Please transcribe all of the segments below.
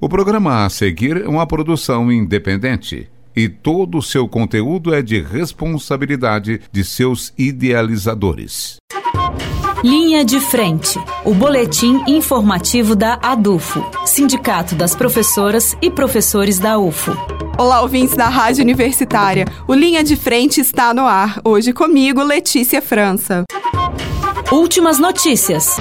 O programa a seguir é uma produção independente e todo o seu conteúdo é de responsabilidade de seus idealizadores. Linha de Frente, o boletim informativo da ADUFO, Sindicato das Professoras e Professores da UFO. Olá, ouvintes da Rádio Universitária. O Linha de Frente está no ar. Hoje comigo, Letícia França. Últimas notícias.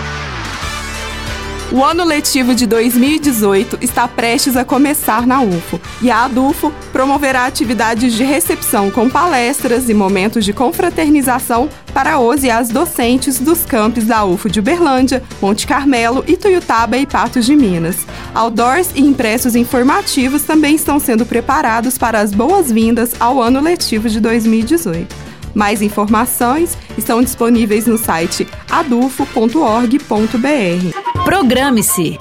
O ano letivo de 2018 está prestes a começar na UFO e a ADUFO promoverá atividades de recepção com palestras e momentos de confraternização para os e as docentes dos campos da UFO de Uberlândia, Monte Carmelo, Ituiutaba e Patos de Minas. Outdoors e impressos informativos também estão sendo preparados para as boas-vindas ao ano letivo de 2018. Mais informações estão disponíveis no site adufo.org.br. Programe-se!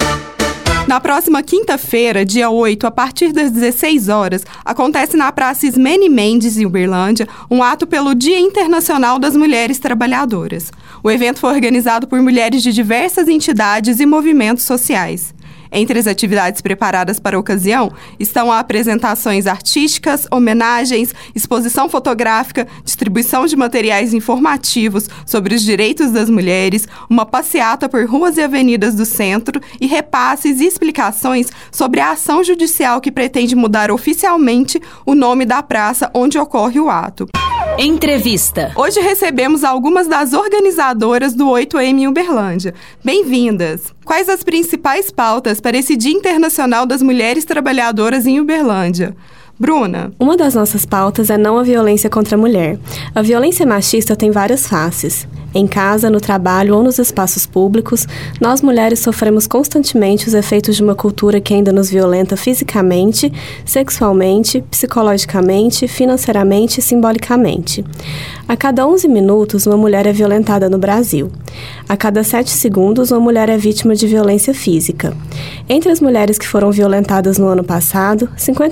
Na próxima quinta-feira, dia 8, a partir das 16 horas, acontece na Praça Ismene Mendes, em Uberlândia, um ato pelo Dia Internacional das Mulheres Trabalhadoras. O evento foi organizado por mulheres de diversas entidades e movimentos sociais. Entre as atividades preparadas para a ocasião estão apresentações artísticas, homenagens, exposição fotográfica, distribuição de materiais informativos sobre os direitos das mulheres, uma passeata por ruas e avenidas do centro e repasses e explicações sobre a ação judicial que pretende mudar oficialmente o nome da praça onde ocorre o ato. Entrevista. Hoje recebemos algumas das organizadoras do 8M em Uberlândia. Bem-vindas! Quais as principais pautas para esse Dia Internacional das Mulheres Trabalhadoras em Uberlândia? Bruna? Uma das nossas pautas é não a violência contra a mulher. A violência machista tem várias faces. Em casa, no trabalho ou nos espaços públicos, nós mulheres sofremos constantemente os efeitos de uma cultura que ainda nos violenta fisicamente, sexualmente, psicologicamente, financeiramente e simbolicamente. A cada 11 minutos, uma mulher é violentada no Brasil. A cada 7 segundos, uma mulher é vítima de violência física. Entre as mulheres que foram violentadas no ano passado,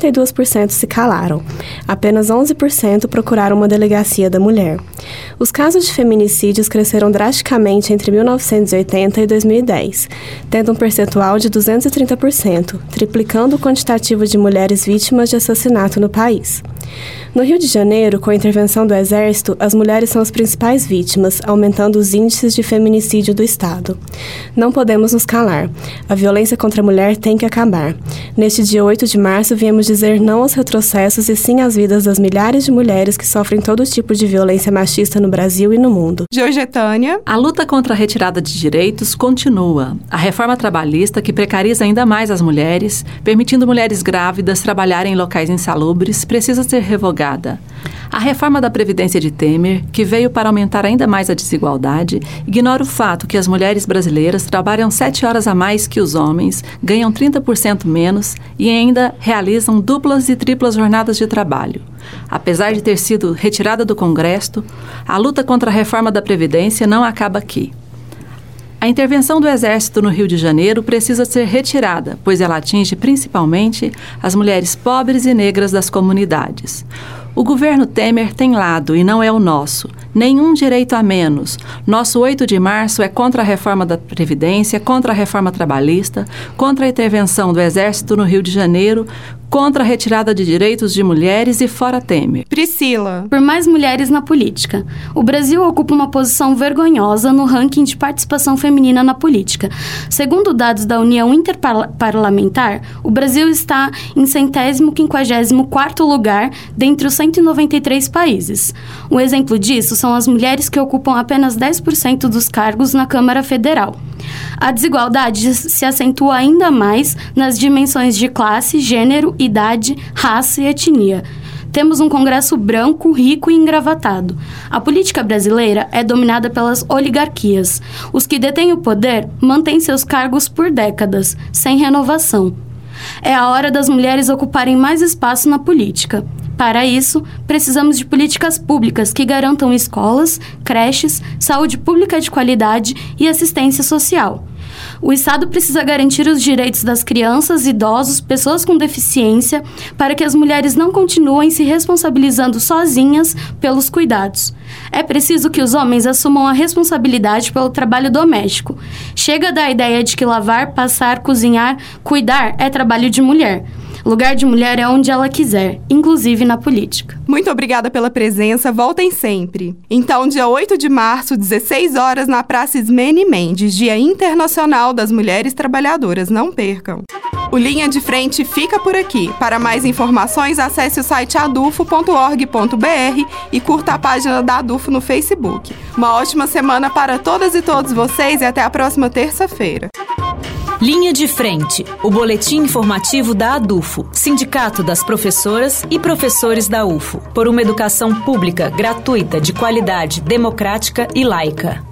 52% se calaram. Apenas 11% procuraram uma delegacia da mulher. Os casos de feminicídios cresceram drasticamente entre 1980 e 2010, tendo um percentual de 230%, triplicando o quantitativo de mulheres vítimas de assassinato no país. No Rio de Janeiro, com a intervenção do Exército, as mulheres são as principais vítimas, aumentando os índices de feminicídio do Estado. Não podemos nos calar. A violência contra a mulher tem que acabar. Neste dia 8 de março, viemos dizer não aos retrocessos e sim às vidas das milhares de mulheres que sofrem todo tipo de violência machista no Brasil e no mundo. Georgetânia. A luta contra a retirada de direitos continua. A reforma trabalhista, que precariza ainda mais as mulheres, permitindo mulheres grávidas trabalharem em locais insalubres, precisa ser revogada. A reforma da Previdência de Temer, que veio para aumentar ainda mais a desigualdade, ignora o fato que as mulheres brasileiras trabalham 7 horas a mais que os homens, ganham 30% menos e ainda realizam duplas e triplas jornadas de trabalho. Apesar de ter sido retirada do Congresso, a luta contra a reforma da Previdência não acaba aqui. A intervenção do Exército no Rio de Janeiro precisa ser retirada, pois ela atinge principalmente as mulheres pobres e negras das comunidades. O governo Temer tem lado e não é o nosso. Nenhum direito a menos. Nosso 8 de março é contra a reforma da Previdência, contra a reforma trabalhista, contra a intervenção do Exército no Rio de Janeiro, contra a retirada de direitos de mulheres e fora Temer. Priscila. Por mais mulheres na política. O Brasil ocupa uma posição vergonhosa no ranking de participação feminina na política. Segundo dados da União Interparlamentar, o Brasil está em 154º lugar dentre os 193 países. Um exemplo disso são as mulheres que ocupam apenas 10% dos cargos na Câmara Federal. A desigualdade se acentua ainda mais nas dimensões de classe, gênero, idade, raça e etnia. Temos um Congresso branco, rico e engravatado. A política brasileira é dominada pelas oligarquias. Os que detêm o poder mantêm seus cargos por décadas, sem renovação. É a hora das mulheres ocuparem mais espaço na política. Para isso, precisamos de políticas públicas que garantam escolas, creches, saúde pública de qualidade e assistência social. O Estado precisa garantir os direitos das crianças, idosos, pessoas com deficiência, para que as mulheres não continuem se responsabilizando sozinhas pelos cuidados. É preciso que os homens assumam a responsabilidade pelo trabalho doméstico. Chega da ideia de que lavar, passar, cozinhar, cuidar é trabalho de mulher. Lugar de mulher é onde ela quiser, inclusive na política. Muito obrigada pela presença, voltem sempre. Então, dia 8 de março, 16 horas, na Praça Ismene Mendes, Dia Internacional das Mulheres Trabalhadoras. Não percam. O Linha de Frente fica por aqui. Para mais informações, acesse o site adufo.org.br e curta a página da Adufo no Facebook. Uma ótima semana para todas e todos vocês e até a próxima terça-feira. Linha de Frente, o boletim informativo da Adufo, Sindicato das Professoras e Professores da UFO, por uma educação pública, gratuita, de qualidade, democrática e laica.